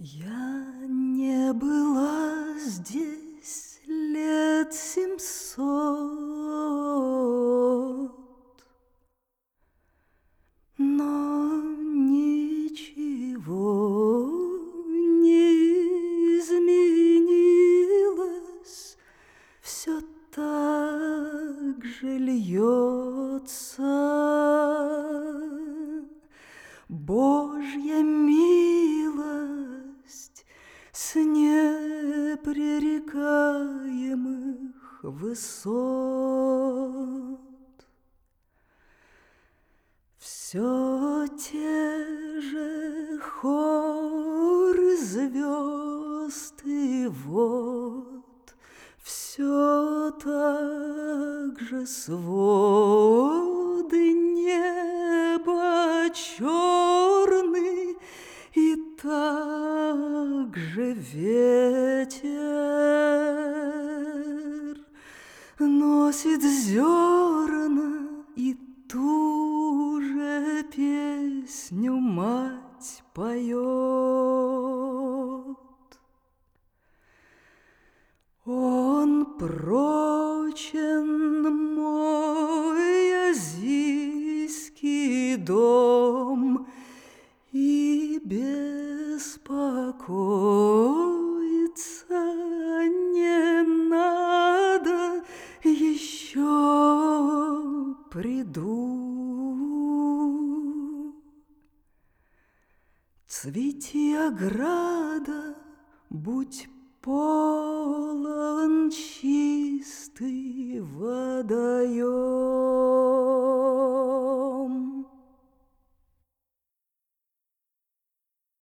Я не была здесь лет 700, но ничего не изменилось, все так же льется Божья милость с непререкаемых высот. Все те же хоры звезд, и вот все так же своды неба черны, и так же ветер носит зерна, и ту же песню мать поет. Он прочен, мой азийский дом, и беспокоиться не надо, еще приду. Цвети ограда, будь полон